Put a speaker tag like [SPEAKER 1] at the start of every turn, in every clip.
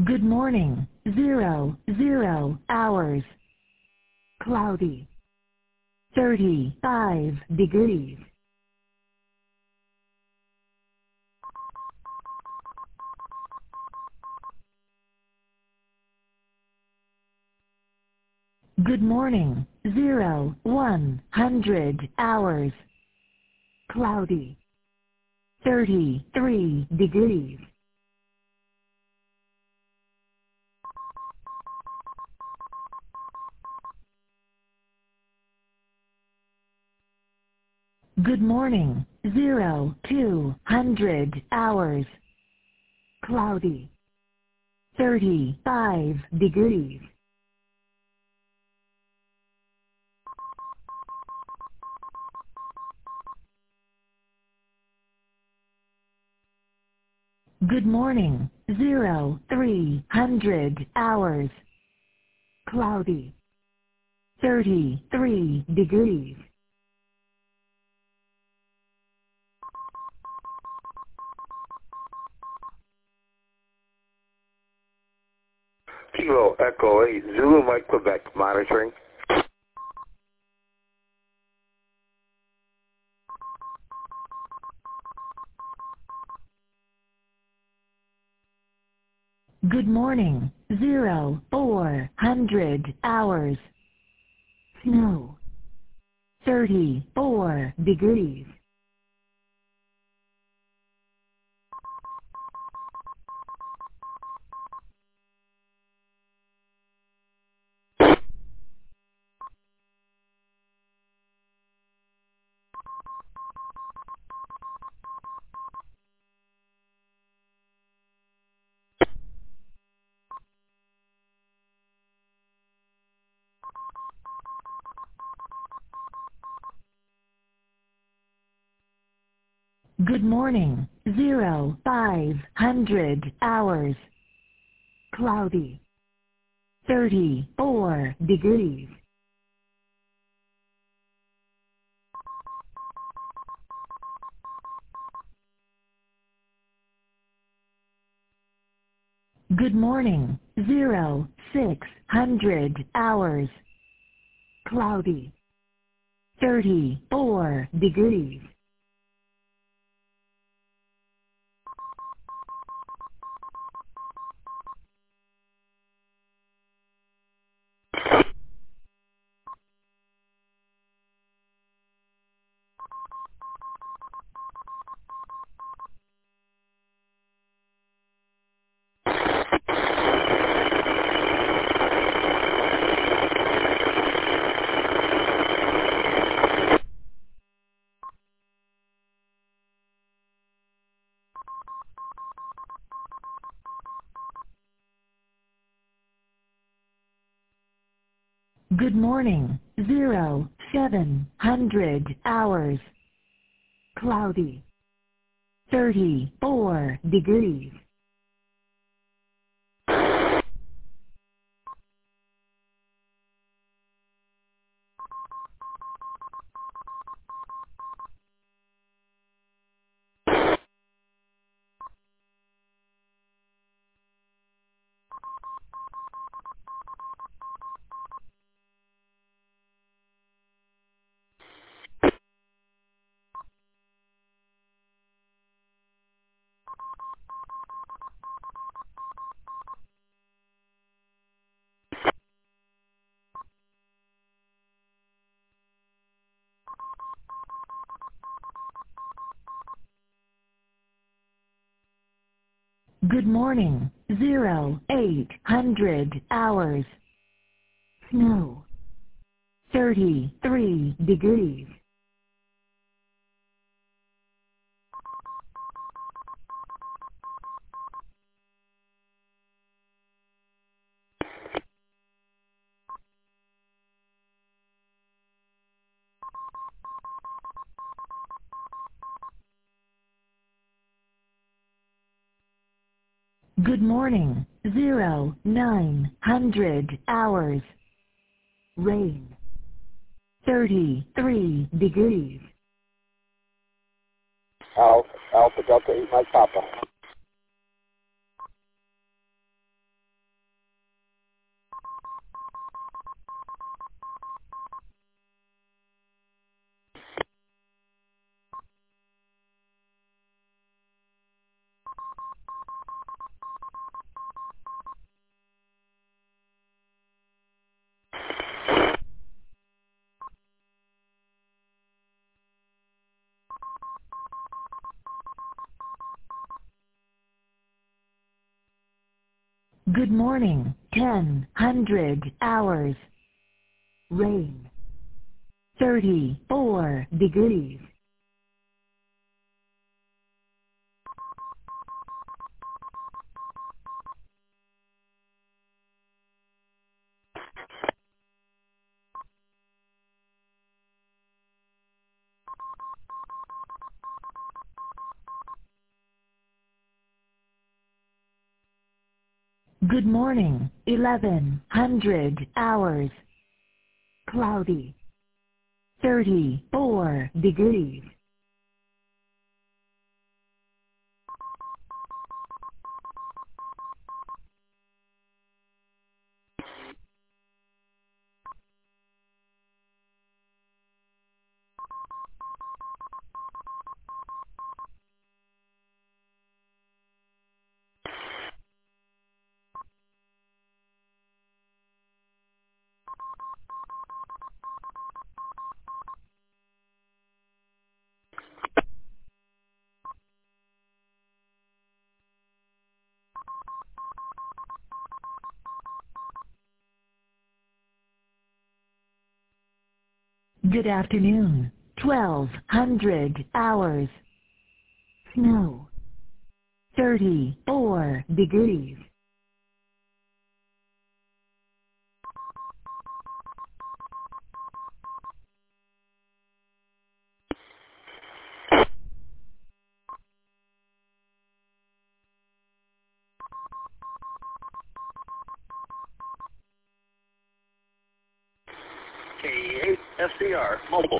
[SPEAKER 1] Good morning. 00 hours. Cloudy. 35 degrees. Good morning. 100 hours. Cloudy. 33 degrees. Good morning. 200 hours. Cloudy. 35 degrees. Good morning. 300 hours. Cloudy. 33 degrees.
[SPEAKER 2] Kilo Echo 8, Zulu Mike Quebec, monitoring.
[SPEAKER 1] Good morning. 400 hours. Snow. 34 degrees. Good morning. 500 hours. Cloudy. 34 degrees. Good morning. 600 hours. Cloudy. 34 degrees. Good morning. 700 hours. Cloudy. 34 degrees. Good morning. 800 hours. Snow. 33 degrees. Good morning. 900 hours. Rain. 33 degrees.
[SPEAKER 2] Alpha Delta 8 Mike Papa.
[SPEAKER 1] Good morning. 1000 hours. Rain. 34 degrees. Good morning. 1100 hours. Cloudy. 34 degrees. Good afternoon. 1200 hours. Snow. 34 degrees.
[SPEAKER 2] K8 FCR Mobile.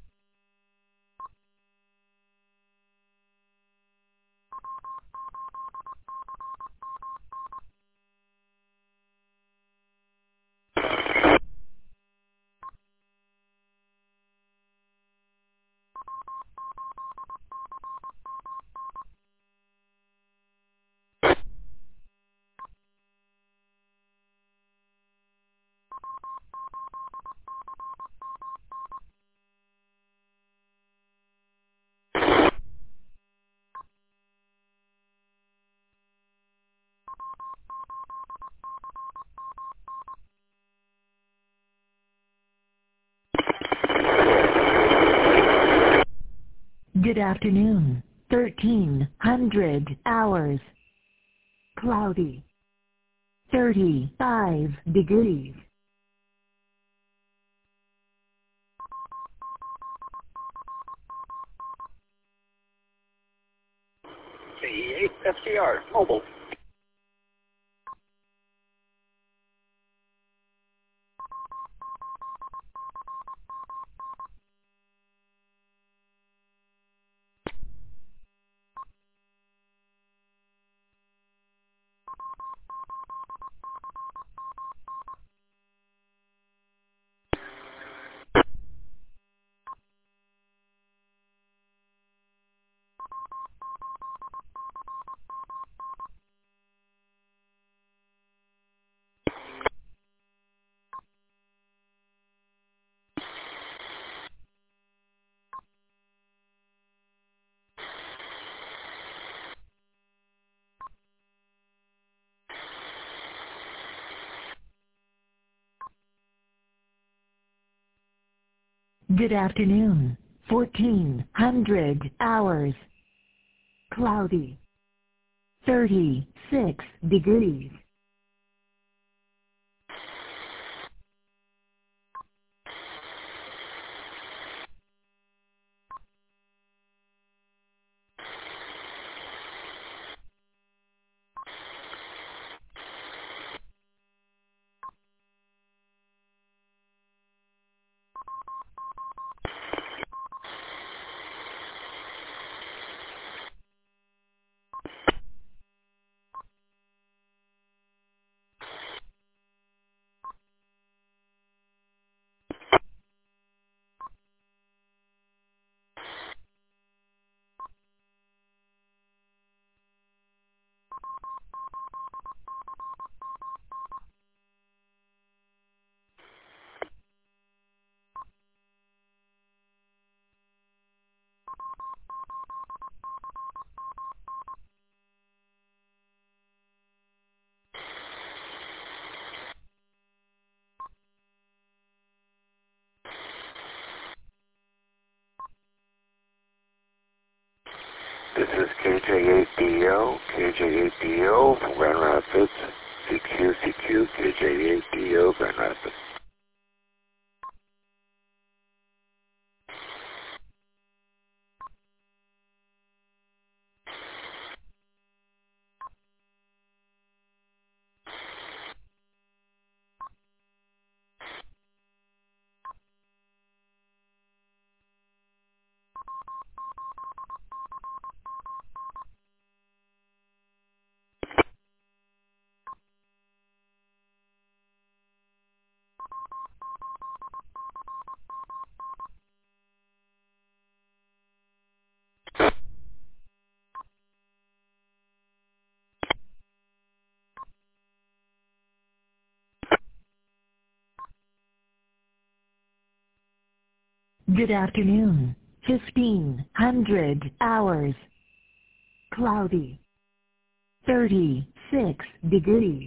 [SPEAKER 1] Good afternoon. 1300 hours. Cloudy. 35 degrees.
[SPEAKER 2] K8 FCR Mobile.
[SPEAKER 1] Good afternoon. 1400 hours. Cloudy. 36 degrees.
[SPEAKER 3] This is KJ8DO, KJ8DO from Grand Rapids, CQ, KJ8DO, Grand Rapids.
[SPEAKER 1] Good afternoon. 1500 hours. Cloudy. 36 degrees.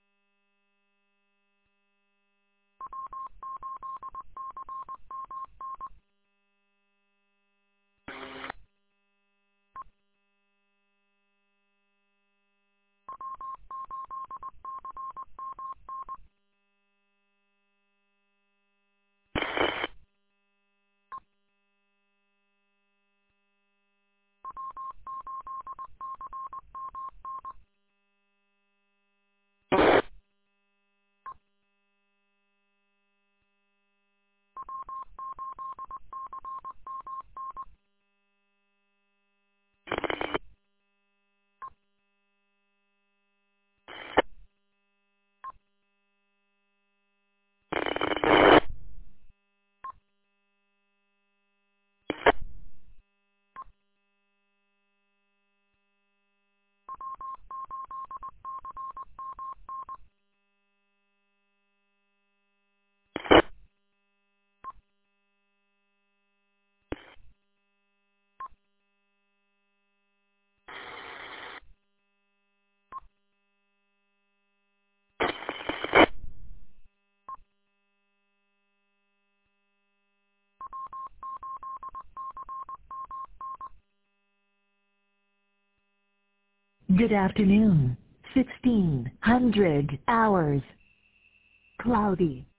[SPEAKER 1] Good afternoon. 1600 hours. Cloudy.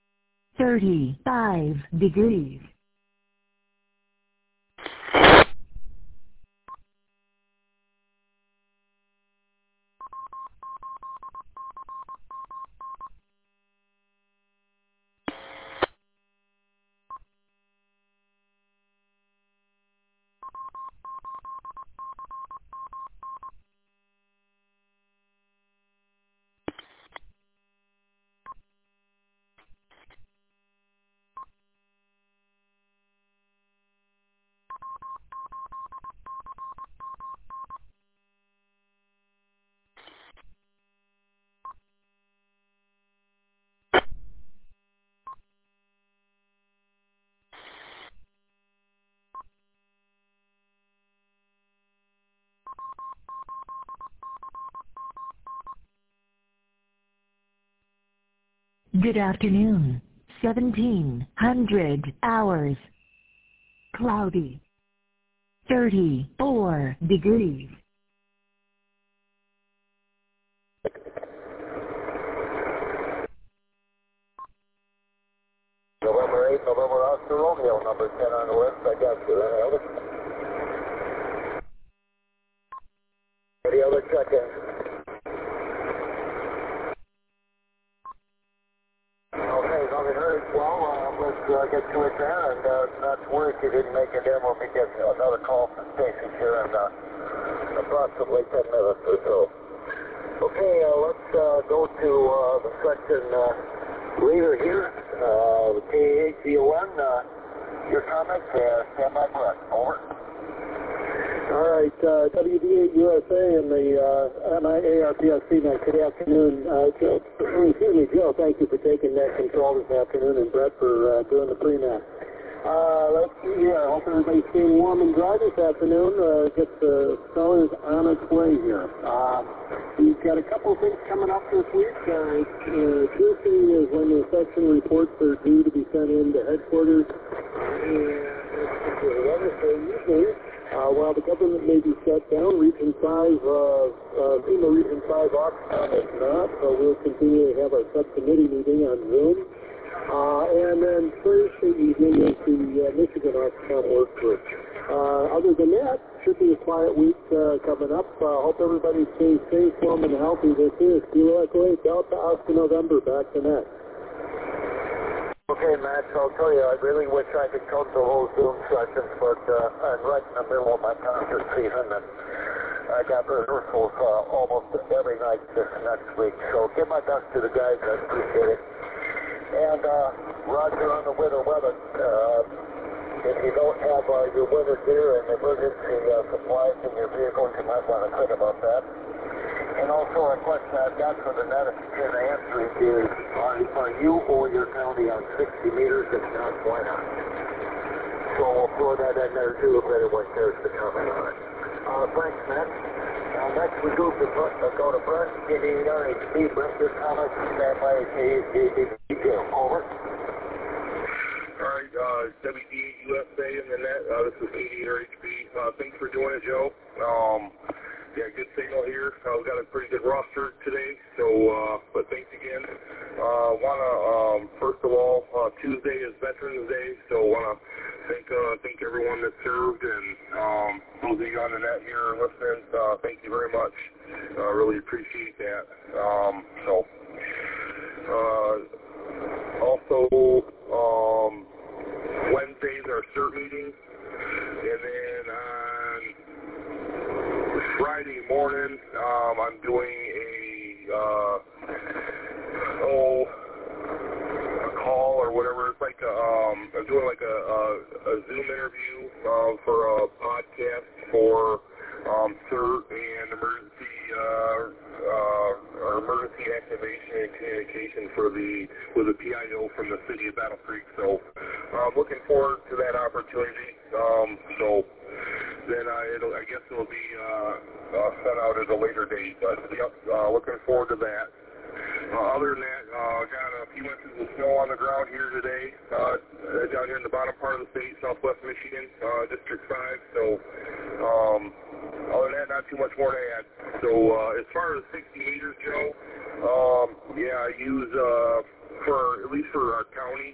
[SPEAKER 1] 35 degrees. Good afternoon. 1700 hours. Cloudy. 34 degrees.
[SPEAKER 3] November 8, November Oscar Romeo, number 10 on the list. I got you. Any other check-in? Okay, nothing heard. Well, let's get to it there, and not to worry if you didn't make it in. We'll be getting another call from Stacy here in approximately 10 minutes or so. Okay, let's go to the section leader here, KHVON. Your comments, stand by for us. Over.
[SPEAKER 4] All right, WD8 USA and the MIARPS CNET. Good afternoon, Joe. Excuse me, Joe. Thank you for taking that control this afternoon, and Brett for doing the pre-net. Let's see here. I hope everybody's staying warm and dry this afternoon. The snow is on its way here. We've got a couple of things coming up this week. Tuesday is when the section reports are due to be sent in to headquarters. And Wednesday, usually, While the government may be shut down, Region 5, FEMA Region 5 Oxfam is not, so we'll continue to have our subcommittee meeting on Zoom. And then Thursday evening is the Michigan Oxfam work group. Other than that, should be a quiet week coming up. Hope everybody stays safe, warm, and healthy. This is Kilo Echo 8 Delta Oscar November. Back to Matt.
[SPEAKER 3] Okay, Matt, so I'll tell you, I really wish I could come to those Zoom sessions, but I'm right in the middle of my concert season, and I got rehearsals almost every night this next week. So give my best to the guys. I appreciate it. And Roger, on the weather, if you don't have your weather gear and emergency supplies in your vehicles, you might want to think about that. And also a question I've got for the net, if you can answer it, is are you or your county on 60 meters? If not, why not? So we'll throw that in there too if anyone cares to comment on it. Thanks, Matt. Next we go to Brett, KDRHB. Brett, your comments, stand by KDRHB. Over.
[SPEAKER 5] All right, WD USA in the net. This is KDRHB. Thanks for doing it, Joe. Yeah, good signal here. We've got a pretty good roster today, so, but thanks again. Want to, first of all, Tuesday is Veterans Day, so want to thank everyone that served, and those of you on the net here listening, thank you very much. Really appreciate that. Also, Wednesdays are CERT meetings, and then on Friday morning, I'm doing a call or whatever. It's like I'm doing like a Zoom interview for a podcast for CERT and emergency activation and communication with the PIO from the city of Battle Creek. So I'm looking forward to that opportunity. So then I guess it'll be sent out at a later date. But yep, looking forward to that. Other than that, got a few inches of snow on the ground here today, down here in the bottom part of the state, southwest Michigan, District 5. So other than that, not too much more to add. So as far as 60 meters, Joe, yeah, I use at least for our county,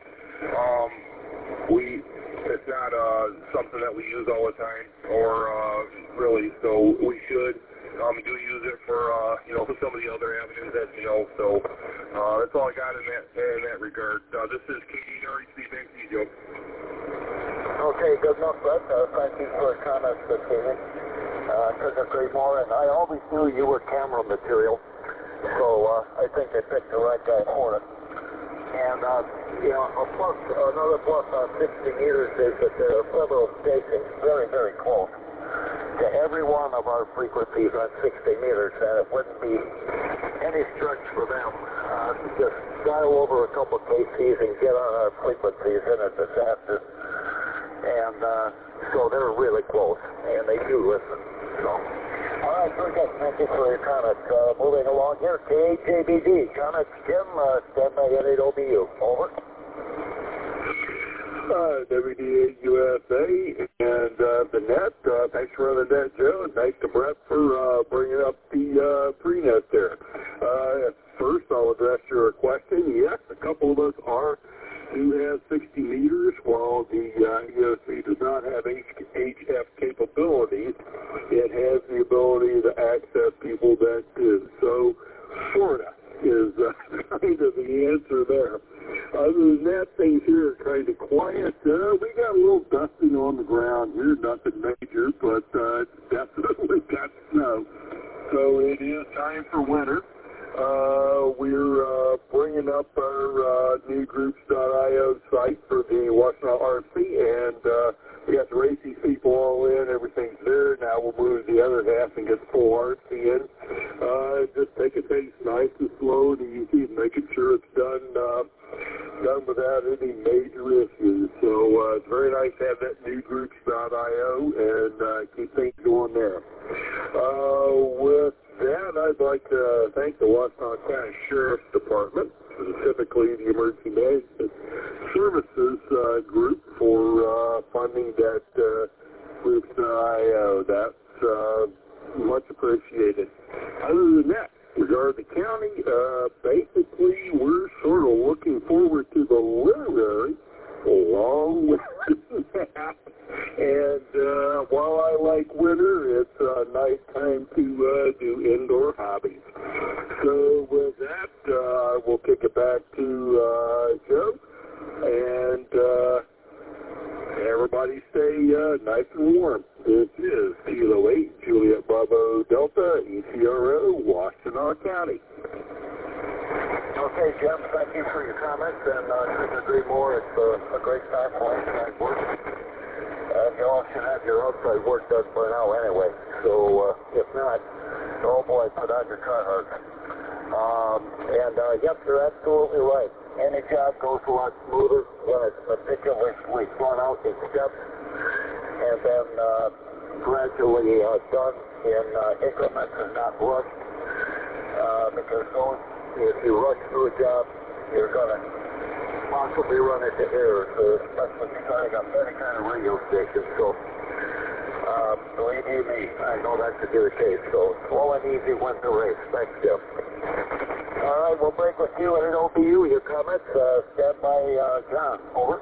[SPEAKER 5] it's not something that we use all the time, or really, so we should. Do use it for some of the other avenues, as you know. So that's all I got in that regard. This is KDRHB. Back to you, Joe.
[SPEAKER 3] Okay, good enough, Brett. Thank you for your comments this evening. Couldn't agree more, and I always knew you were camera material, so I think I picked the right guy for it. And, another plus on 60 meters is that there are several stations very, very close to every one of our frequencies on 60 meters, and it wouldn't be any stretch for them to just dial over a couple KCs and get on our frequencies in a disaster. And so they're really close, and they do listen. So, all right, very good. Thank you for your comments. Moving along here, KHJBD. Comments, Jim, stand by at 8OBU. Over.
[SPEAKER 5] WDA USA and the net. Thanks for running that, Joe, and thanks to Brett for bringing up the pre-net there. First, I'll address your question. Yes, a couple of us do have 60 meters, while the EOC does not have HF capabilities. It has the ability to access people that do. So, sorta is kind of the answer there. Other than that, things here are kind of quiet. We got a little dusting on the ground here, nothing major, but definitely got snow. So it is time for winter. We're bringing up our newgroups.io site for the Washtenaw RC, and we got the RACI people all in. Everything's there. Now we'll move the other half and get full RC in. Just taking things nice and slow and easy, and making sure it's done without any major issues. So it's very nice to have that newgroups.io and keep things going there. With that, I'd like to thank the Washtenaw County Sheriff's Department, specifically the Emergency Management Services Group, for funding that Floops.io. That's much appreciated. Other than that, regarding the county, basically we're sort of looking forward to the literary along with that. And while I like winter, it's nice time to do indoor hobbies. So with that, we'll kick it back to Joe. And everybody stay nice and warm. This is Kilo 8, Juliet Bravo Delta, ECRO, Washtenaw County.
[SPEAKER 3] Okay, Jim, thank you for your comments, and couldn't agree more. It's a great time for inside work. You all should have your outside work done by now anyway. So if not, oh boy, put on your Carhartt. Yep, you're absolutely right. Any job goes a lot smoother when it's meticulously thrown out in steps and then gradually done in increments and not rushed. Because if you rush through a job, you're going to possibly run into errors, especially starting up any kind of radio station. So, believe you me, I know that to be the case. So, slow and easy wins the race. Thanks, Jim. All right, we'll break with you, and it'll be you. Your comments. Stand by, John. Over.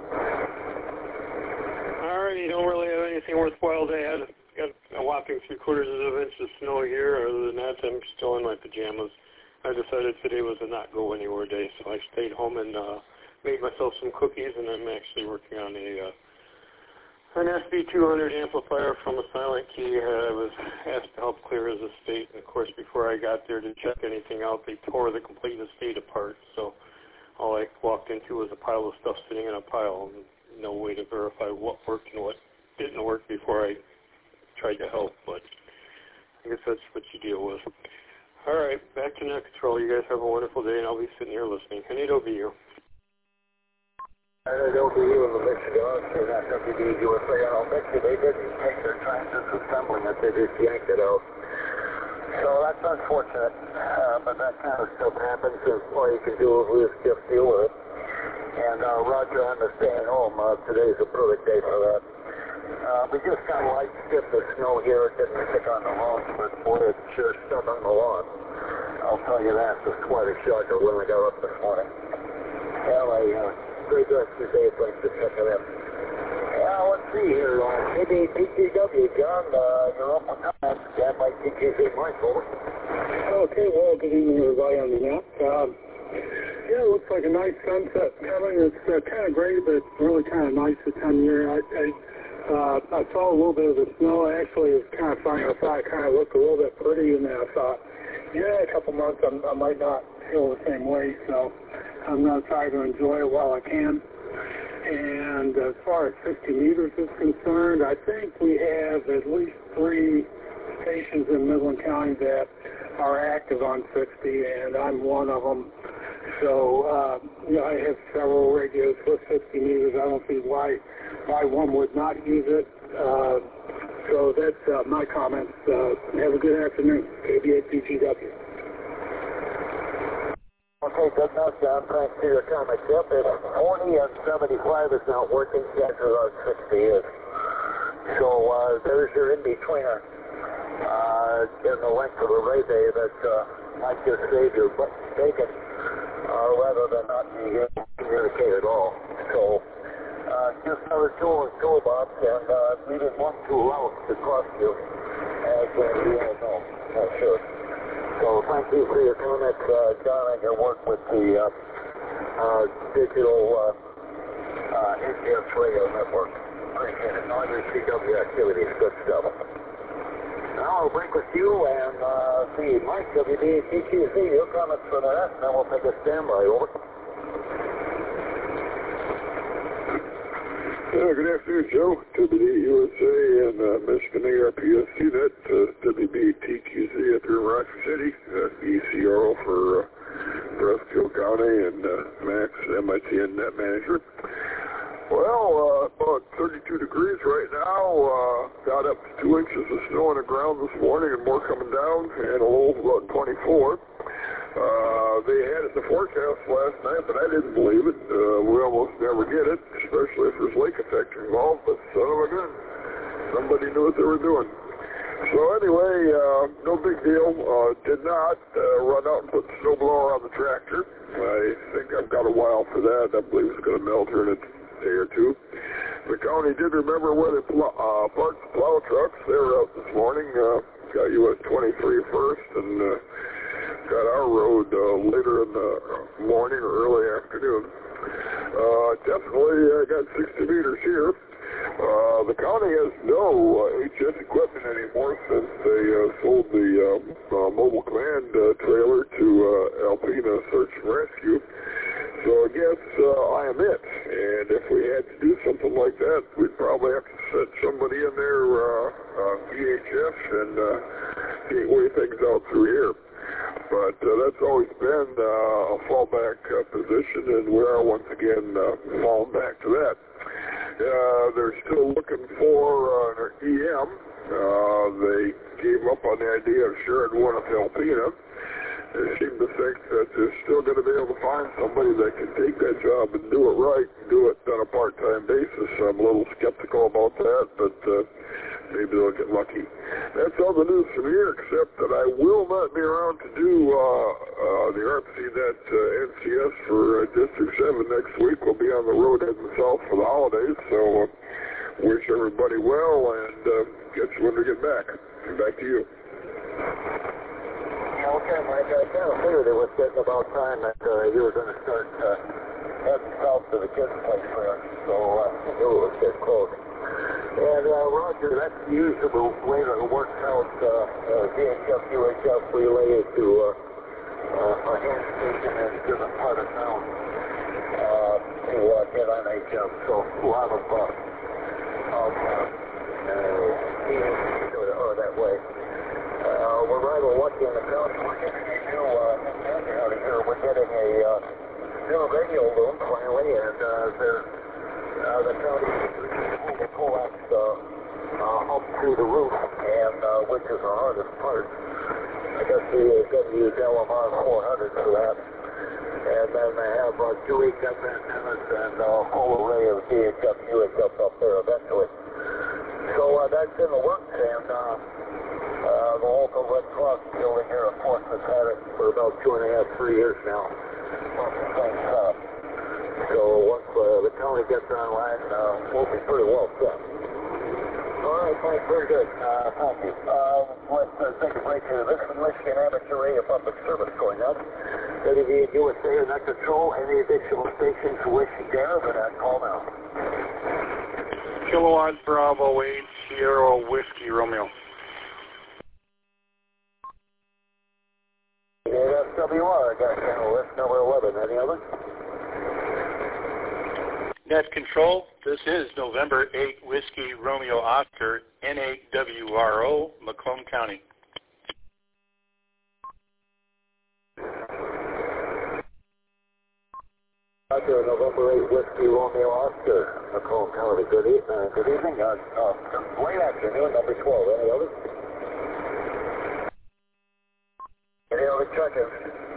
[SPEAKER 6] All right, you don't really have anything worthwhile to add. Got a whopping 3/4 of an inch of snow here. Other than that, I'm still in my pajamas. I decided today was a not go anywhere day, so I stayed home and made myself some cookies, and I'm actually working on an SB200 amplifier from a Silent Key. I was asked to help clear his estate, and of course before I got there to check anything out, they tore the complete estate apart, so all I walked into was a pile of stuff sitting in a pile, and no way to verify what worked and what didn't work before I tried to help, but I guess that's what you deal with. All right, back to net control. You guys have a wonderful day, and I'll be sitting here listening. And it'll be you.
[SPEAKER 3] And it'll be you in the Michigan Odyssey, not WDUSA. I'll bet you they didn't take their time just assembling it. They just yanked it out. So that's unfortunate, but that kind of stuff happens, and all you can do is just deal with it. And Roger, I'm staying home. Today's a perfect day for that. We just got light stiff of snow here. It didn't stick on the lawn, but boy, it sure stuck on the lawn. I'll tell you that. It's quite a shocker when I got up this morning. Well, great rest of the day. Thanks for checking in. Yeah, let's see here. Maybe TTW, John, you're up on that. Stand by TTC Mike, over.
[SPEAKER 4] Okay, well, good evening, everybody on the net. Yeah, it looks like a nice sunset coming. It's kind of gray, but it's really kind of nice this time of year. I saw a little bit of the snow. Actually, it was kind of funny. I thought it kind of looked a little bit pretty, and then I thought, yeah, a couple months I might not feel the same way, so I'm going to try to enjoy it while I can. And as far as 50 meters is concerned, I think we have at least 3 stations in Midland County that are active on 50, and I'm one of them. So, I have several radios with 50 meters. I don't see why one would not use it. So that's my comments. Have a good afternoon. KB8PGW.
[SPEAKER 3] Okay, good enough, John. Thanks for your comments. Yep, it's 40 and 75 is not working. Chances are 60 is. So there's your in-betweener in the length of the ray day that might just save your bacon rather than not being able to communicate at all. So just another tool in toolbox, and we didn't want to allow it to cost you, as we all know. Oh, sure. So thank you for your comments, John, and your work with the digital ATS radio network. Appreciate it. All your CW activities, good stuff. Now I'll break with you and see Mike, WDATQC, your comments for that, and then we'll take a standby. Over.
[SPEAKER 5] Good afternoon, Joe. WDUSA and Michigan ARPSC, that's WBTQC up here in Rochester City, ECRO for Breville County, and Max, MITN Net Manager. Well, about 32 degrees right now. Got up to 2 inches of snow on the ground this morning and more coming down, and a low about 24. They had it in the forecast last night, but I didn't believe it. We almost never get it, especially if there's lake effect involved, but son of a gun. somebody knew what they were doing. So anyway, no big deal. Did not run out and put the snowblower on the tractor. I think I've got a while for that. I believe it's going to melt here in a day or two. The county did remember where they parked the plow trucks. They were out this morning. Got US 23 first and got our road later in the morning or early afternoon. Definitely got 60 meters here. The county has no HS equipment anymore since they sold the mobile command trailer to Alpena Search and Rescue. So I guess I am it. And if we had to do something like that, we'd probably have to set somebody in there VHF and gateway things out through here. But that's always been a fallback position, and we are once again falling back to that. They're still looking for an EM. They gave up on the idea of sharing one with Alpena. They seem to think that they're still going to be able to find somebody that can take that job and do it right, and do it on a part-time basis. I'm a little skeptical about that, but maybe they'll get lucky. That's all the news from here, except that I will not be around to do the ARPCNet NCS for District 7 next week. We'll be on the road heading south for the holidays, so wish everybody well and get you when we get back. Back to you.
[SPEAKER 3] Okay, Mike, I kind of figured it was getting about time that you were going to start heading south to the kids' place there, so I knew it was getting close. And Roger, that's the usual way that it works out. VHF, UHF relay to a hand station in a different part of town to get on HF. So a lot of that way. We're rather lucky in the county. We're getting a new antenna out of here. We're getting a new radio room finally, and the county pulled the coax up through the roof, and which is the hardest part. I guess we got to use LMR 400 for that. And then they have 2 HF antennas and a whole array of VHF, UHF up there eventually. So that's in the works, and the local Red Cross building here at Fort has had it for about 2.5, 3 years now. So once the county gets online, we'll be pretty well set. All right, Mike, very good. Thank you. Let's take a break here. This is Michigan Amateur Radio Public Service going up. WV USA and that control. Any additional stations wish to gather, but call now.
[SPEAKER 6] Kilowatt Bravo 8 Sierra Whiskey Romeo.
[SPEAKER 3] NSWR, got channel list number 11. Any other?
[SPEAKER 7] Net Control, this is November 8 Whiskey Romeo Oscar, NAWRO, Macomb County.
[SPEAKER 3] Oscar, November 8 Whiskey Romeo Oscar, Macomb County. Good evening. Late afternoon, number 12. Any other? Any other check-ins?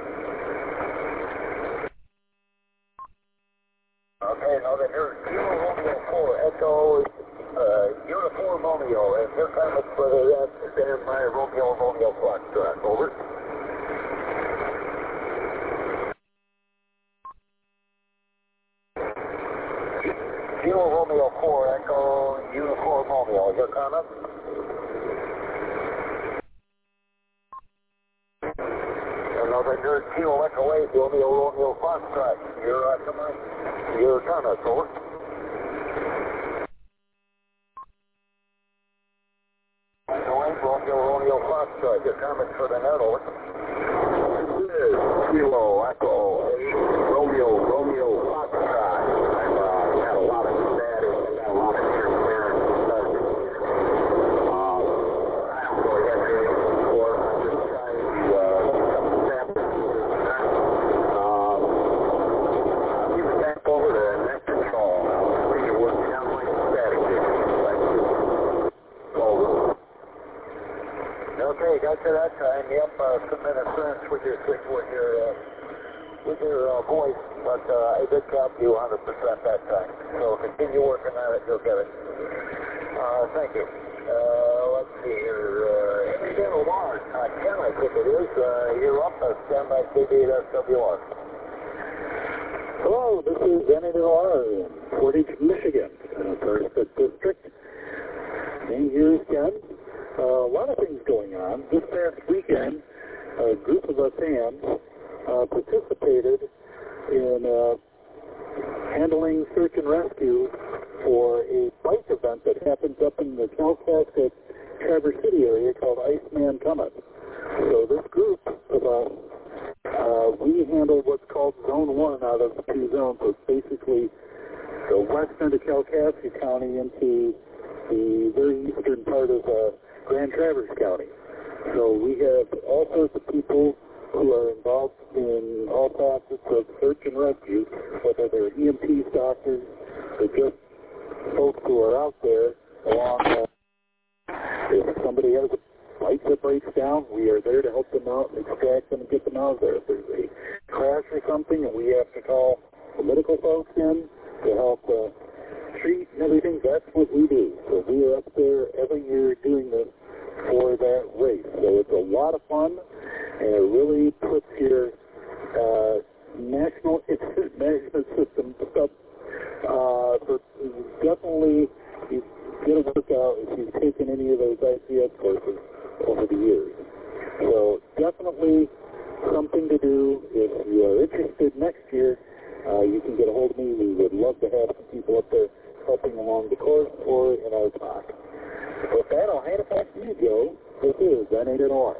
[SPEAKER 3] Okay, now then here's Kilo Romeo 4, Echo Uniform Romeo, and your comments for that stand by Romeo Foxtrot. Over. Kilo Romeo 4, Echo Uniform Romeo, your comments? Your Kilo Echo 8, Romeo Foxtrot. Your comments, over. Echo 8, Romeo Foxtrot. Your comments for the net, over. Kilo Echo 8, Romeo Foxtrot. I've had a lot of static and got a lot of interference. I don't really have anything for it. I'm just trying to over to net control. Where you work down like static. Okay, got to that time. Yep, submit a sense with your voice, but I did copy you 100% that time. So continue working on it, you'll get it. Thank you. Let's see here. Ken Lamar, Ken, I think it is. You're up. Stand by KB8SWR.
[SPEAKER 4] Hello, this is NAR in Portage, Michigan, First District. And here's Ken. A lot of things going on. This past weekend, a group of us hands participated in handling search and rescue for a bike event that happens up in the Kalkaska, Traverse City area called Iceman Comet. So this group of us, we handled what's called Zone 1 out of 2 zones. So it's basically the west end of Kalkaska County into the very eastern part of Grand Traverse County. So we have all sorts of people who are involved in all facets of search and rescue, whether they're EMTs, doctors, or just folks who are out there along. If somebody has a bike that breaks down, we are there to help them out and extract them and get them out of there. If there's a crash or something and we have to call the medical folks in to help treat and everything, that's what we do. So we are up there every year doing this for that race. So it's a lot of fun, and it really puts your national management system up. But definitely, you get a workout if you've taken any of those ICS courses over the years. So definitely something to do. If you are interested next year, you can get a hold of me. We would love to have some people up there helping along the course or in our talk. With that, I'll hand it back to you, Joe. This is NAR.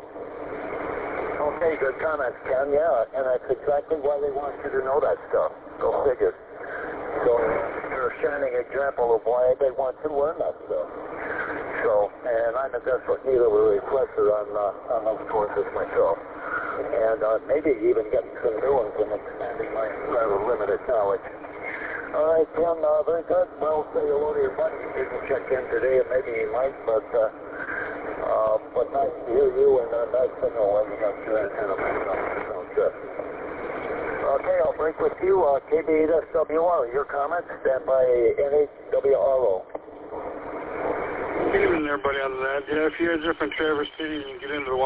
[SPEAKER 3] Okay, good comments, Ken. Yeah, and that's exactly why they want you to know that stuff. Go figure. So you're a shining example of why they want you to learn that stuff. So, and I'm a desperate need of a refresher on those courses myself. And maybe even getting some new ones and expanding my rather limited knowledge. All right, Ken, very good. Well, say hello to your buddy. He didn't check in today, and maybe he might, but nice to hear you, and nice to know you got your antenna back up. Sounds good. Okay, I'll break with you. KB8SWR, your comments. Stand by NHWRO.
[SPEAKER 6] Good evening, everybody on that. Yeah, if you're in different Traverse City, you can get into the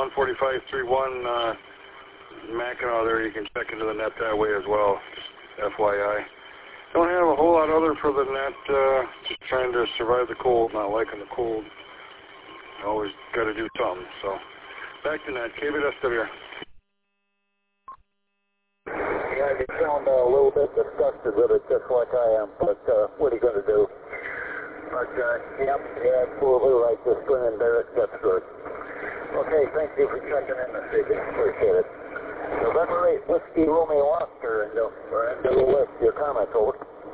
[SPEAKER 6] 145.31 Mackinac there. You can check into the net that way as well. Just FYI. Don't have a whole lot other for the net. Just trying to survive the cold, not liking the cold. Always got to do something. So back to net. KB8SWR.
[SPEAKER 3] Yeah, you sound a little bit disgusted with it, just like I am. But what are you going to do? But yeah, absolutely right. Just grin and bear it. That's good. Okay, thank you for checking in this evening. Appreciate it. November 8, Whiskey Romeo Oscar, and we're into the list. Your comments, over.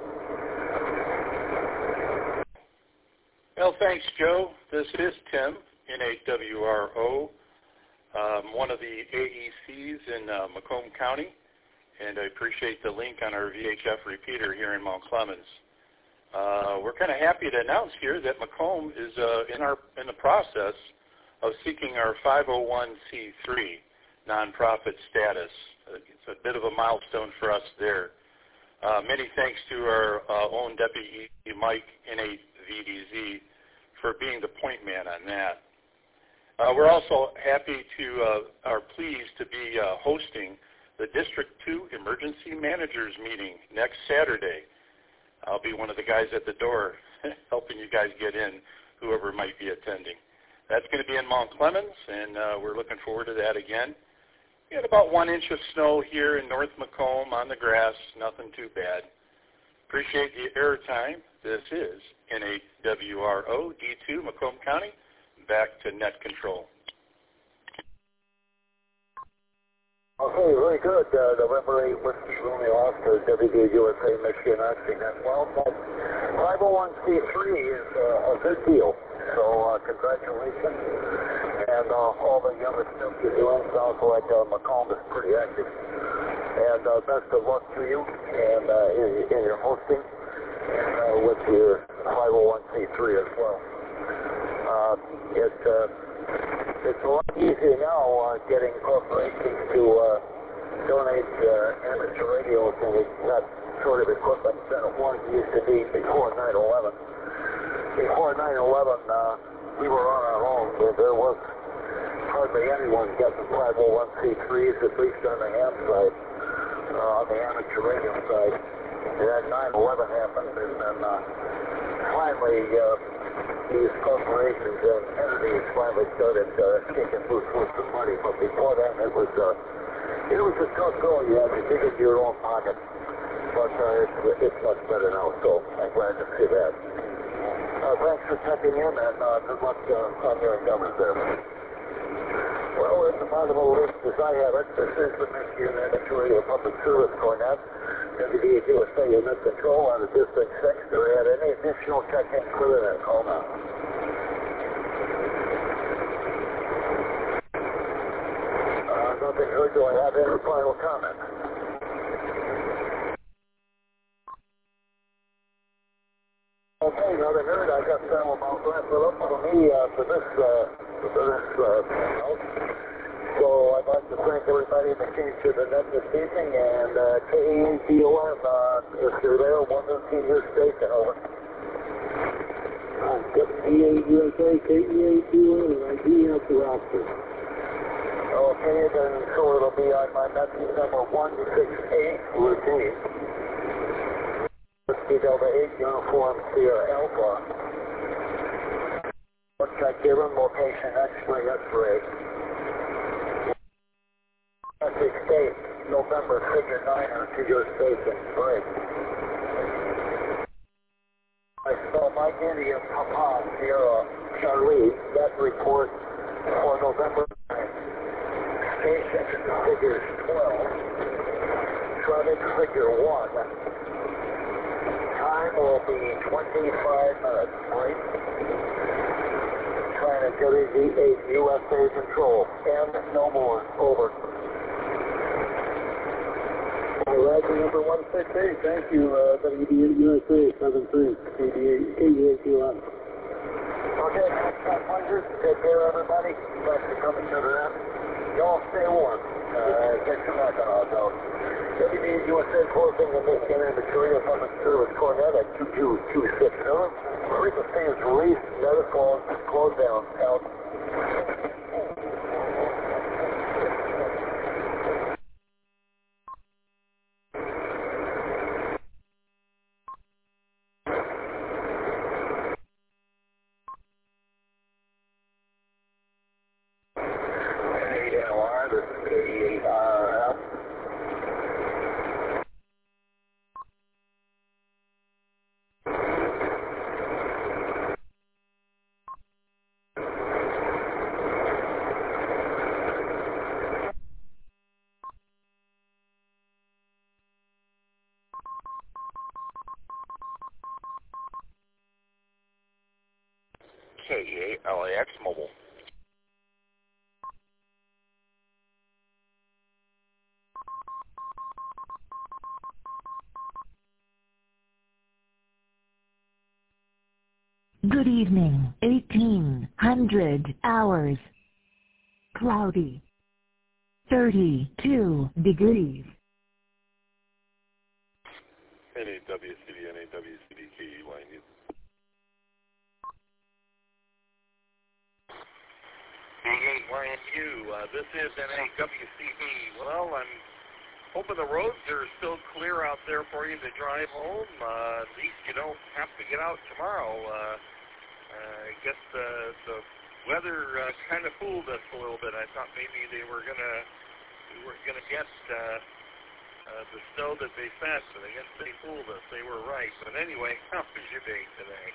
[SPEAKER 7] Well, thanks, Joe. This is Tim, NAWRO, one of the AECs in Macomb County, and I appreciate the link on our VHF repeater here in Mount Clemens. We're kind of happy to announce here that Macomb is in the process of seeking our 501c3 nonprofit status. It's a bit of a milestone for us there. Many thanks to our own Deputy Mike, NAVDZ, for being the point man on that. We're also happy are pleased to be hosting the District 2 Emergency Managers Meeting next Saturday. I'll be one of the guys at the door helping you guys get in, whoever might be attending. That's going to be in Mount Clemens, and we're looking forward to that again. We had about 1 inch of snow here in North Macomb on the grass, nothing too bad. Appreciate the airtime. This is NAWRO D2 Macomb County. Back to net control.
[SPEAKER 3] Okay, very good. November 8, Whiskey Romeo Oscar, WDUSA, Michigan, Oxygen. Well, 501c3 is a good deal. So congratulations. And all the other stuff you're doing sounds like Macomb is pretty active. And best of luck to you and in your hosting and with your 501c3 as well. It's a lot easier now getting corporations to donate amateur radios and that sort of equipment than it was used to be before 9/11. Before 9/11, we were on our own. There was hardly anyone getting 501c3s, at least on the ham side, on the amateur radio side. And then 9/11 happened, and then finally these corporations and entities finally started kicking loose with some money. But before then, it was a tough go. You had to dig into your own pocket. But it's much better now, so I'm glad to see that. Thanks for checking in, and good luck on your endeavors there. Well, at the bottom of the list, as I have it, this is the Michigan Amateur Radio Public Service Cornet. WDA USA unit control on the District 6. Do we have any additional check-in further than call now? Nothing heard. Do I have any final comment? Okay, nothing heard. I got Sam about wrap it up for me for this panel. So I'd like to thank everybody that came to the net this evening, and KEATOM, if you're there, 113 your station, over.
[SPEAKER 4] WDA USA, KEATOM, and I do have the roster.
[SPEAKER 3] Okay, then so it'll be on my message number 168 routine. Whiskey Delta 8 Uniform Sierra Alpha. Check given, location X-ray, X-ray. Message state, November figure 9er to your station, break. I spell Mike India Papa Sierra Charlie, that report for November 9. Station figures 12. Traffic figure 1. Time will be 25 minutes, right? Trying to WDA USA control. And no more. Over.
[SPEAKER 4] Roger, number 168. Thank you, WDA USA 73, KEATOM.
[SPEAKER 3] Okay, that's my pleasure. Take care, everybody. Thanks for coming to the net. Y'all stay warm. Get your back on our dog. WDA USA closing the Michigan Amateur Radio Public Service Cornet at 22260. Frequency is released. Notice close down. Out.
[SPEAKER 7] KEALAX Mobile.
[SPEAKER 1] Good evening. 1800 hours. Cloudy. 32 degrees.
[SPEAKER 6] NAWCD, NAWCD, KEY News. B8YNU, this is NAWCD. Well, I'm hoping the roads are still clear out there for you to drive home. At least you don't have to get out tomorrow. I guess the weather kind of fooled us a little bit. I thought maybe we were gonna get the snow that they said, but I guess they fooled us. They were right. But anyway, how was your day today?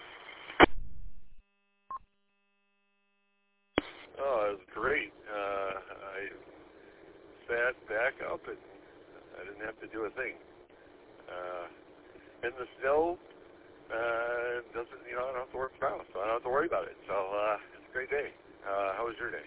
[SPEAKER 6] Oh, it was great. I sat back up and I didn't have to do a thing. And the snow doesn't, I don't have to work around, so I don't have to worry about it. So it's a great day. How was your day?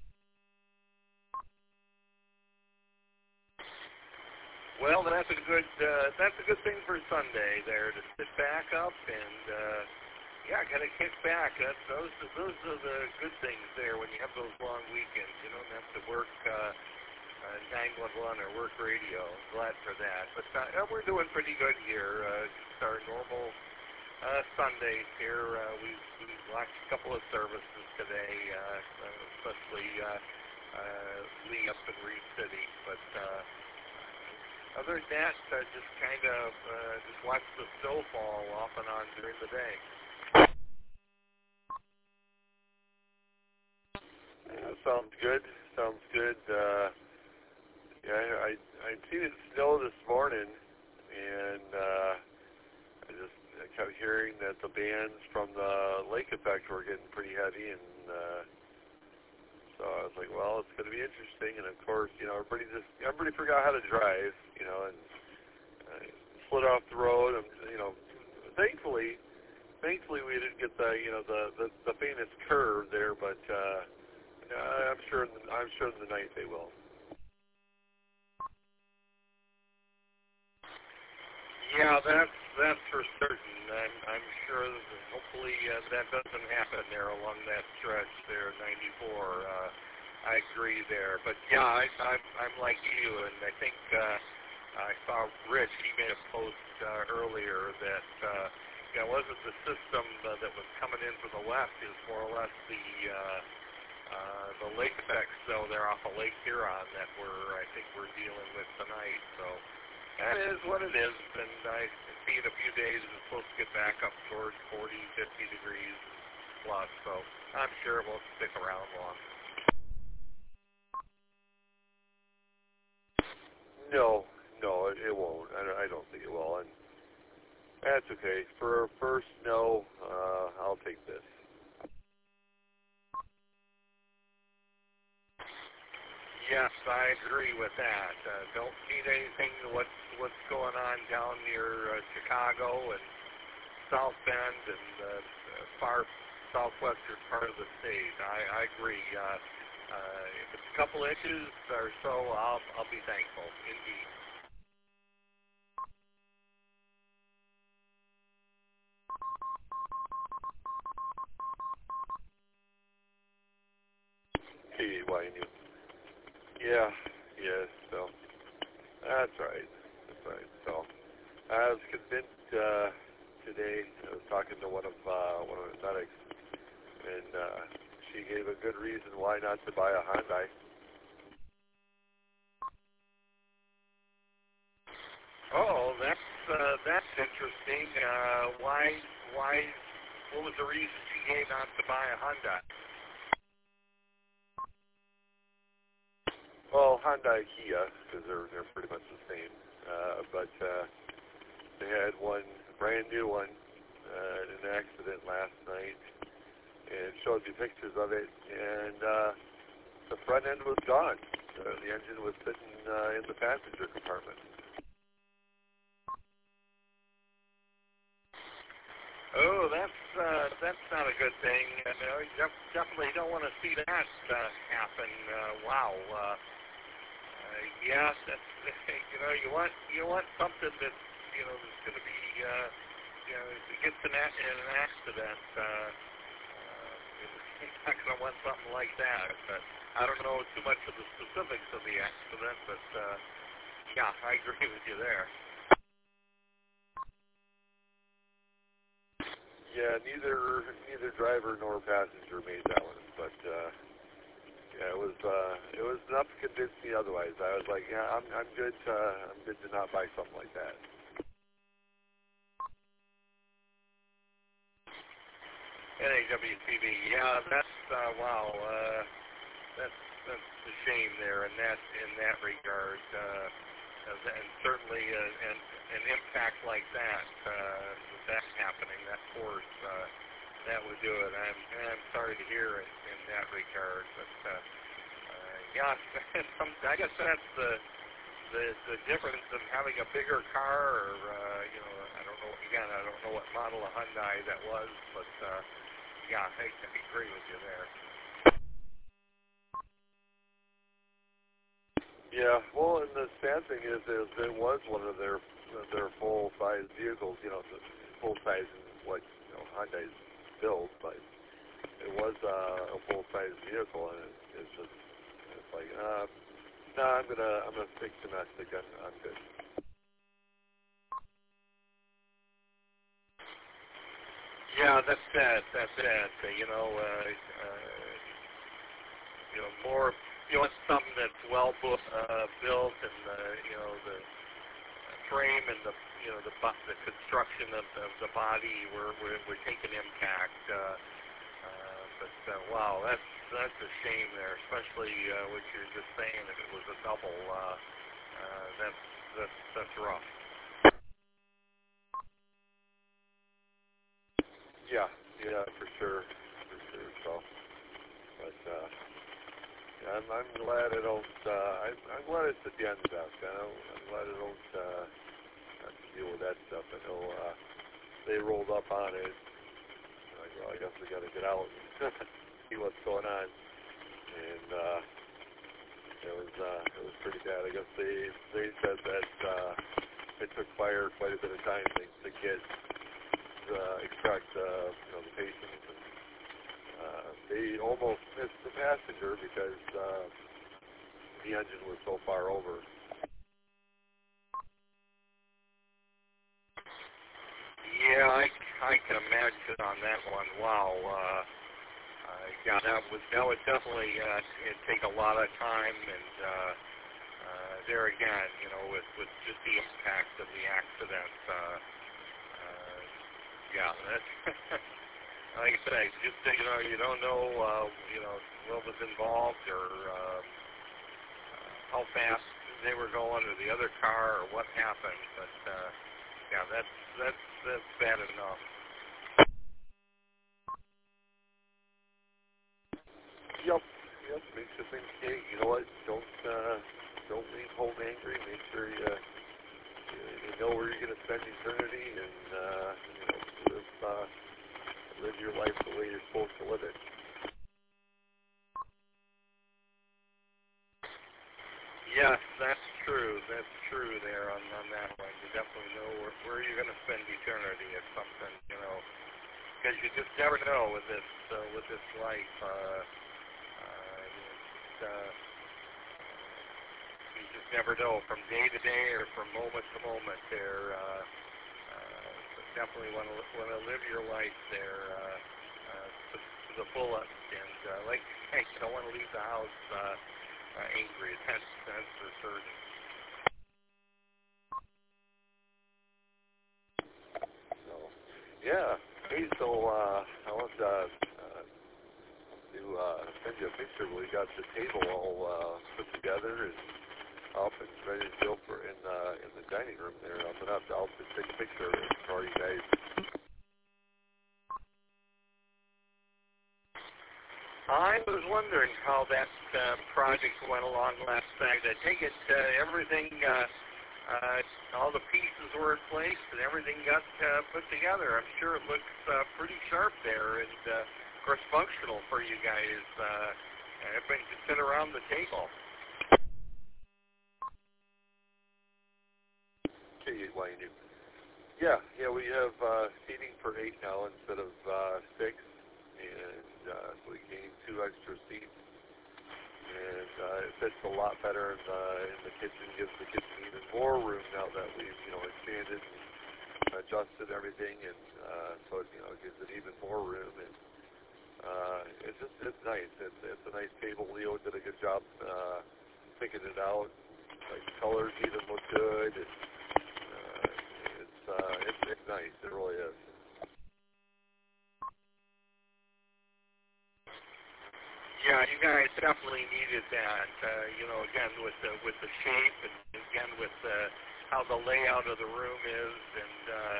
[SPEAKER 6] Well, that's a good thing for Sunday there, to sit back up and kind of kick back. Those are the good things there when you have those long weekends. You don't have to work 911 or work radio. Glad for that. But we're doing pretty good here. Just our normal
[SPEAKER 8] Sundays here. We watched a couple of services today, especially Lee up in Reed City. But other than that, just kind of just watch the snow fall off and on during the day.
[SPEAKER 9] Sounds good. Sounds good. Yeah, I'd seen it snow this morning, and I kept hearing that the bands from the lake effect were getting pretty heavy, and so I was like, well, it's going to be interesting. And of course, everybody forgot how to drive, and slid off the road. And thankfully we didn't get the faintest curve there, but I'm sure in the night they will.
[SPEAKER 8] Yeah, that's for certain. I'm sure that hopefully that doesn't happen there along that stretch there, 94. I agree there. But yeah, I'm like you, and I think I saw Rich, he made a post earlier that it wasn't the system that was coming in from the west, is more or less the lake effects though there off of Lake Huron that I think we're dealing with tonight. So that is what it is, and I see in a few days it's supposed to get back up towards 40, 50 degrees plus, so I'm sure it won't stick around long.
[SPEAKER 9] No, it won't. I don't think it will, and that's okay. For first snow, I'll take this.
[SPEAKER 8] Yes, I agree with that. Don't need anything what's going on down near Chicago and South Bend and the far southwestern part of the state. I agree. If it's a couple inches or so, I'll be thankful, indeed.
[SPEAKER 9] KYNU. Yeah, so that's right. So I was convinced today. I was talking to one of the medics, and she gave a good reason why not to buy a Hyundai.
[SPEAKER 8] Oh, that's interesting. Why? What was the reason she gave not to buy a Hyundai?
[SPEAKER 9] Well, Hyundai, Kia, because they're pretty much the same. But they had one brand new one in an accident last night, and showed me pictures of it. And the front end was gone. The engine was sitting in the passenger compartment.
[SPEAKER 8] Oh, that's not a good thing. You definitely don't want to see that happen. Wow. Yeah, that's you want something that's that's going to be if it gets in an accident, you're not going to want something like that. But I don't know too much of the specifics of the accident, but yeah, I agree with you there.
[SPEAKER 9] Yeah, neither driver nor passenger made that one, but yeah, it was enough to convince me otherwise. I was like, yeah, I'm good to not buy something like that.
[SPEAKER 8] NAWCB, yeah, that's wow, that's a shame there in that regard, and certainly an impact like that that's happening, that force that would do it. I'm sorry to hear it in that regard, but yeah, I guess that's the difference of having a bigger car, or I don't know what model of Hyundai that was, but yeah, I agree with you there.
[SPEAKER 9] Yeah, well, and the sad thing is it was one of their full-size vehicles, full-size in what Hyundai's built, but it was a full-size vehicle, and it's like, no, I'm gonna stick domestic. I'm good.
[SPEAKER 8] Yeah, that's it. More. You want something that's well built, and the frame and the construction of the body. We're taking impact. But wow, that's a shame there, especially what you're just saying. If it was a double, that's rough.
[SPEAKER 9] Yeah, for sure. So, but I'm glad I don't. I'm glad it's at the end of that. I'm glad I don't have to deal with that stuff. I know they rolled up on it. Like, well, I guess we got to get out and see what's going on. And it was pretty bad. I guess they said that it took fire quite a bit of time to get extract the patient. And, they almost missed the passenger because the engine was so far over.
[SPEAKER 8] Yeah, I can imagine on that one. Wow. Yeah, that would definitely it'd take a lot of time, and there again, with just the impact of the accident. Yeah, that's like I say, just you don't know what was involved or how fast they were going, or the other car, or what happened. But yeah, that's bad enough.
[SPEAKER 9] Yep. Makes you think, hey, you know what? Don't leave home angry. Make sure you know where you're going to spend eternity, and live your life the way you're supposed to live it.
[SPEAKER 8] Yes, that's true. That's true there on that one. You definitely know where you're going to spend eternity at something, because you just never know with this life. You just never know from day to day or from moment to moment. There, definitely want to live your life there to the fullest. And like you don't want to leave the house angry. That's for certain.
[SPEAKER 9] So, yeah. Hey, so I want to send you a picture. We got the table all put together and up and ready to go for in the dining room there. I'll just take a picture of it for you guys.
[SPEAKER 8] I was wondering how that project went along last night. I take it everything, all the pieces were in place and everything got put together. I'm sure it looks pretty sharp there and, of course, functional for you guys. Everybody can sit around the table.
[SPEAKER 9] Okay, Wayne. Yeah, we have seating for 8 now instead of 6. And so we gained 2 extra seats, and it fits a lot better in the kitchen. Gives the kitchen even more room now that we've expanded and adjusted everything, and so it gives it even more room. And it's nice. It's a nice table. Leo did a good job picking it out. Like the colors even look good. And, it's nice. It really is.
[SPEAKER 8] Yeah, you guys definitely needed that. Again with the shape, and again with how the layout of the room is, and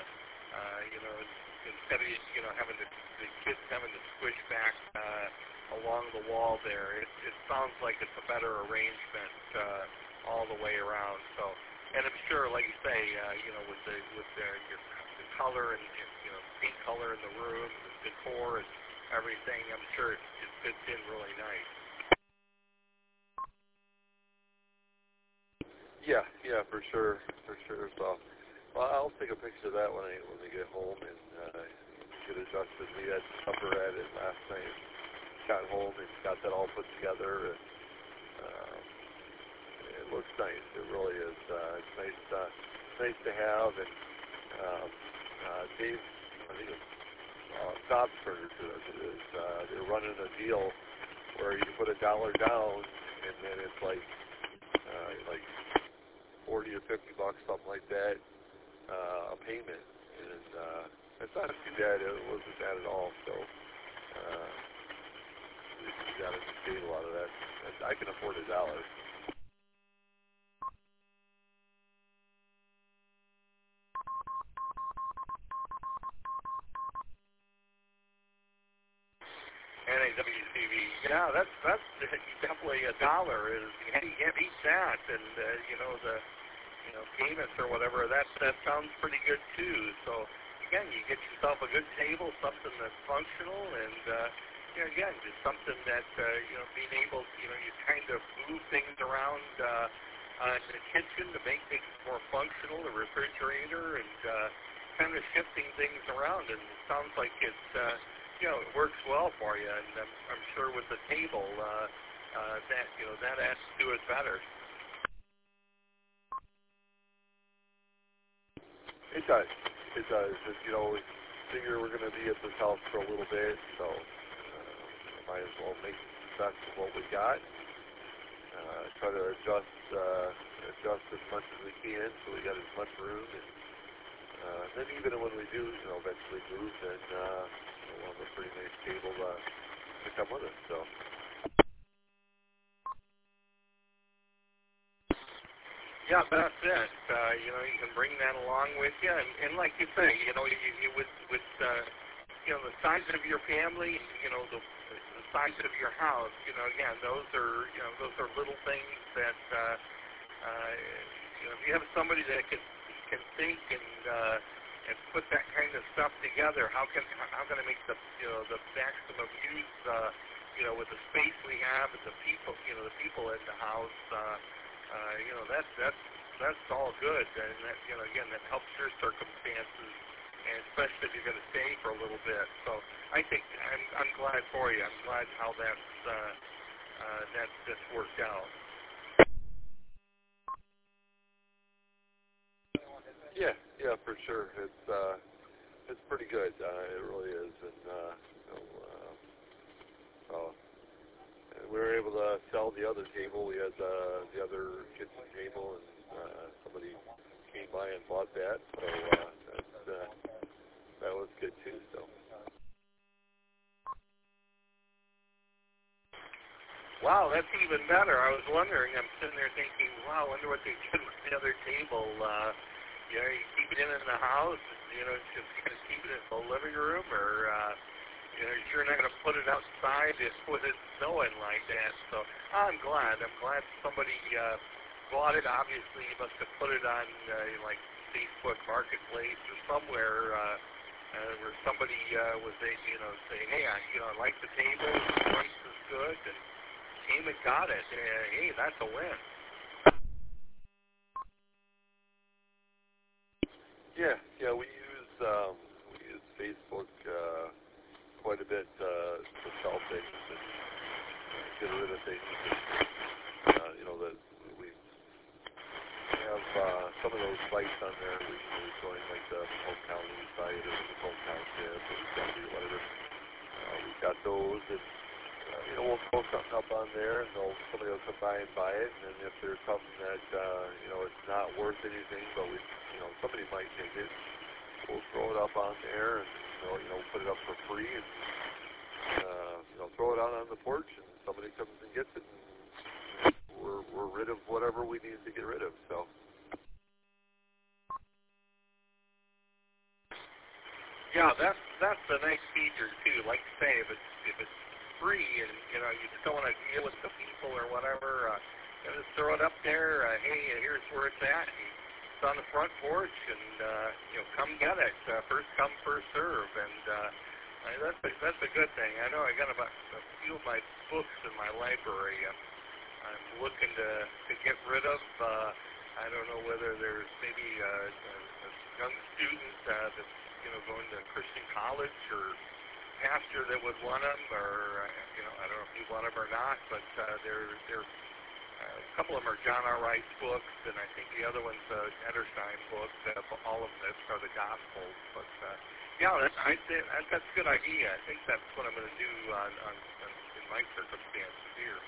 [SPEAKER 8] instead of having the kids having to squish back along the wall there, it sounds like it's a better arrangement all the way around. So, and I'm sure, like you say, with the color and paint color in the room, the decor and everything, I'm sure it fits in really nice.
[SPEAKER 9] Yeah, for sure. So, well, I'll take a picture of that when we get home and get adjusted. We had supper at it last night. Got home and got that all put together, and it looks nice. It really is. It's nice to have. And Dave, I think Dobbs Furniture as it is. They're running a deal where you put $1 down, and then it's like 40 or 50 bucks, something like that, a payment, and it's not too bad. It wasn't bad at all. So you got to save a lot of that. I can afford $1.
[SPEAKER 8] NAWTV. Yeah, that's definitely $1 is you can't beat that, and the payments or whatever that sounds pretty good too. So again, you get yourself a good table, something that's functional, and again, just something that being able you kind of move things around in the kitchen to make things more functional, the refrigerator, and kind of shifting things around. And it sounds like it's it works well for you, and I'm sure with the table that adds to it better.
[SPEAKER 9] It does. It does. We figure we're going to be at this house for a little bit, so might as well make the best of what we got. Try to adjust as much as we can, so we got as much room, and then even when we do, eventually move, then we'll have a pretty nice table to come with us. So.
[SPEAKER 8] Yeah, that's it. You can bring that along with you, and like you say, you with the size of your family, the size of your house, again, those are little things that if you have somebody that can think and put that kind of stuff together, how can I make the maximum use with the space we have and the people in the house. That's all good, and that again that helps your circumstances, and especially if you're going to stay for a little bit. So I think I'm glad for you. I'm glad how that's worked out.
[SPEAKER 9] Yeah, for sure. It's pretty good. It really is, and we were able to sell the other table. We had the other kitchen table, and somebody came by and bought that. So that was good too. So.
[SPEAKER 8] Wow, that's even better. I was wondering. I'm sitting there thinking, wow, I wonder what they did with the other table. You keep it in the house. Just kind of keep it in the living room, or. You're sure not going to put it outside with it snowing like that. So I'm glad somebody bought it. Obviously, you must have put it on like Facebook Marketplace or somewhere where somebody was saying, hey, I like the table, the price is good, and came and got it. Hey, that's a win.
[SPEAKER 9] Yeah, we use Facebook quite a bit to sell things and get rid of things. That we have some of those sites on there. We join like the Macomb County site or the Macomb Township or the county or whatever. We've got those, and we'll throw something up on there, and somebody will come by and buy it. And then if there's something that it's not worth anything, but somebody might take it, we'll throw it up on there and. Put it up for free, and throw it out on the porch, and somebody comes and gets it, and we're rid of whatever we need to get rid of. So.
[SPEAKER 8] Yeah, that's a nice feature too. Like you say, if it's free, and you just don't want to deal with the people or whatever, just throw it up there. Hey, here's where it's at. It's on the front porch, and come get it. First come, first serve, and that's a good thing. I know I got about a few of my books in my library. I'm looking to get rid of. I don't know whether there's maybe a young student that's going to Christian college or pastor that would want them, or I don't know if you want them or not, but they're A couple of them are John R. Rice books, and I think the other one's a Ederstein book. All of them are the Gospels. But yeah, that's a good idea. I think that's what I'm going to do in my circumstances here.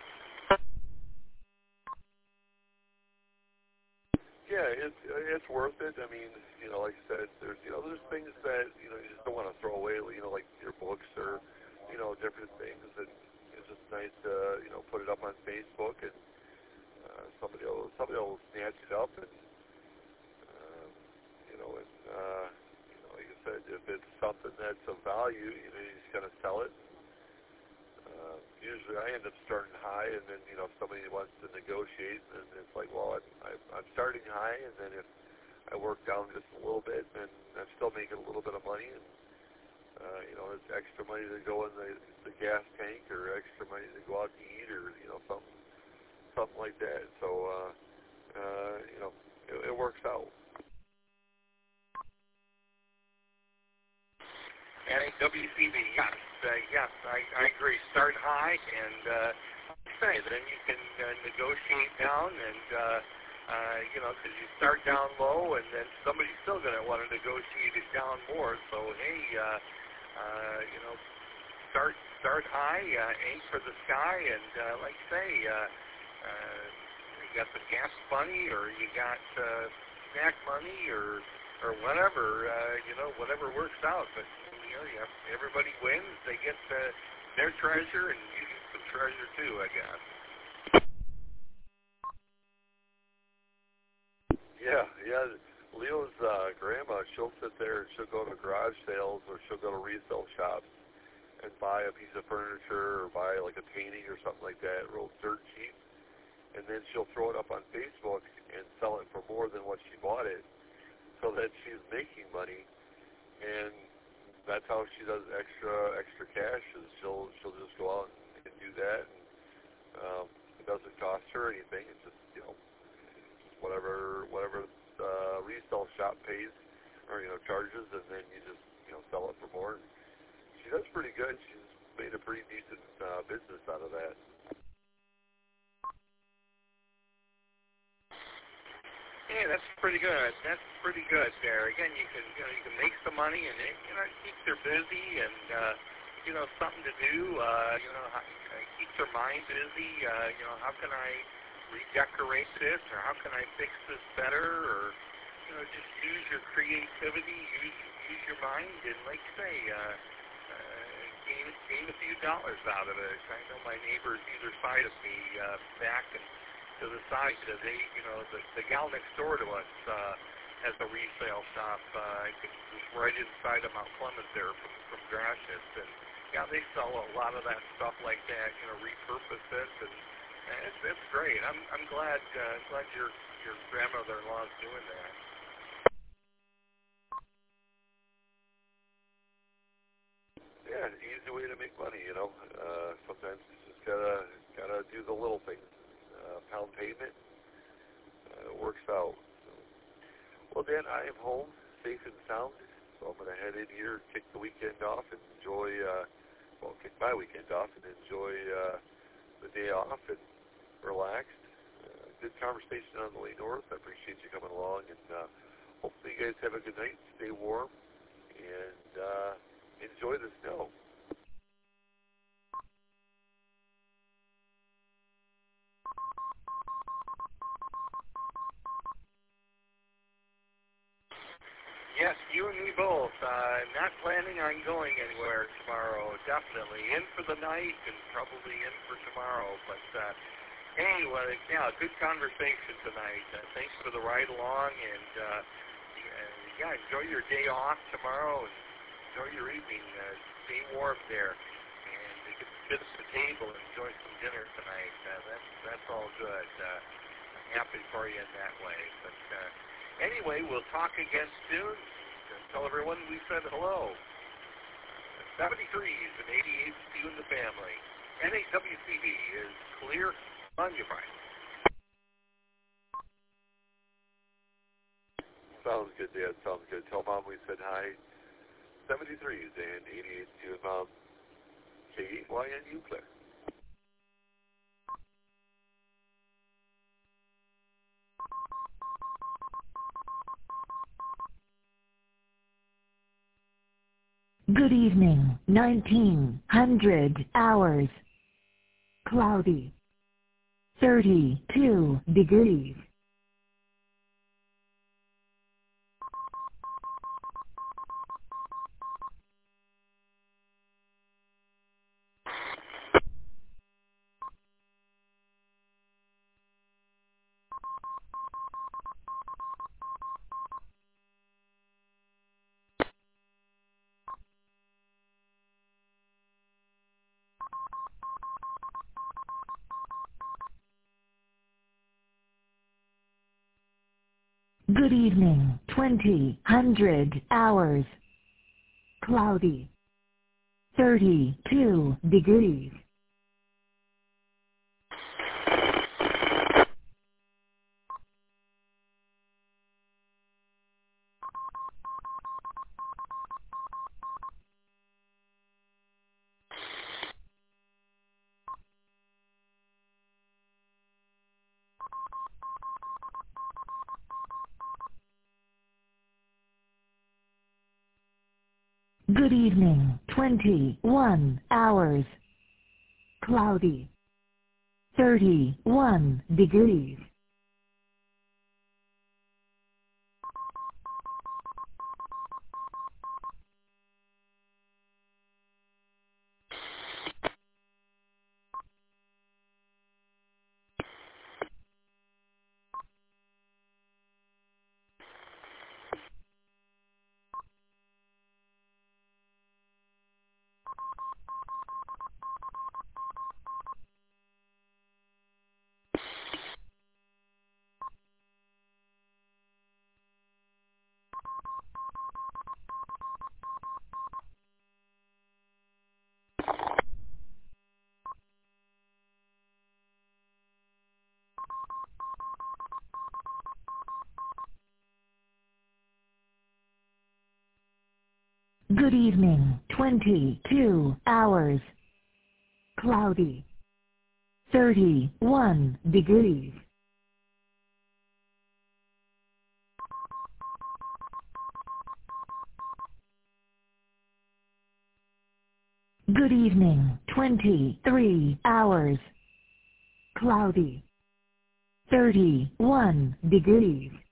[SPEAKER 9] Yeah, it's worth it. I mean, like I said, there's things that you just don't want to throw away. Like your books or different things, and it's just nice to put it up on Facebook, and somebody will snatch it up, and like I said, if it's something that's of value, you just gotta sell it. Usually I end up starting high, and then if somebody wants to negotiate, then it's like, well, I'm starting high, and then if I work down just a little bit, then I'm still making a little bit of money, and it's extra money to go in the gas tank, or extra money to go out to eat, or something like that. So it works out.
[SPEAKER 8] And WCB, yes, I agree. Start high, and say then you can negotiate down, and because you start down low, and then somebody's still going to want to negotiate it down more. So hey, start high, aim for the sky, and like I say, you got the gas money, or you got snack money, or whatever, whatever works out. But everybody wins. They get their treasure, and you get some treasure too, I guess.
[SPEAKER 9] Yeah. Leo's grandma, she'll sit there and she'll go to garage sales, or she'll go to resale shops and buy a piece of furniture, or buy like a painting or something like that, real dirt cheap, and then she'll throw it up on Facebook and sell it for more than what she bought it, so that she's making money. And that's how she does extra cash. Is she'll just go out and do that, and it doesn't cost her anything. It's just whatever resale shop pays or charges, and then you just sell it for more. She does pretty good. She's made a pretty decent business out of that.
[SPEAKER 8] Yeah, that's pretty good. That's pretty good there. Again, you can make some money, and it keeps her busy, and something to do. Keeps her mind busy. How can I redecorate this, or how can I fix this better, or just use your creativity, use your mind, and like I say, gain a few dollars out of it. I know my neighbors either side of me, back and to the side, they, the gal next door to us has a resale shop. I think it's right inside of Mount Clemens there from Gratiot, and yeah, they sell a lot of that stuff like that. Repurpose it, and it's great. I'm glad your grandmother-in-law is doing that.
[SPEAKER 9] Yeah, an easy way to make money. Sometimes you just gotta do the little things. Pound pavement, it works out. So. Well, Dan, I am home, safe and sound, so I'm going to head in here, kick the weekend off, and enjoy, kick my weekend off, and enjoy the day off, and relax. Good conversation on the way north. I appreciate you coming along, and hopefully you guys have a good night, stay warm, and enjoy the snow.
[SPEAKER 8] Yes, you and me both. Not planning on going anywhere tomorrow. Definitely in for the night and probably in for tomorrow. But hey, good conversation tonight. Thanks for the ride along, and enjoy your day off tomorrow, and enjoy your evening. Stay warm there, and sit at the table and enjoy some dinner tonight. That's all good. I'm happy for you in that way. But anyway, we'll talk again soon. Tell everyone we said hello. 73s and 88s to you and the family. NAWCB is clear on your mind.
[SPEAKER 9] Sounds good, Dad. Sounds good. Tell Mom we said hi. 73s and 88s to you and Mom. KYNU Clear.
[SPEAKER 1] Good evening, 1900 hours. Cloudy. 32 degrees. Good evening, 2000 hours. Cloudy. 32 degrees. Good evening, 21 hours. Cloudy. 31 degrees. Good evening, 22 hours. Cloudy. 31 degrees. Good evening, 23 hours. Cloudy. 31 degrees.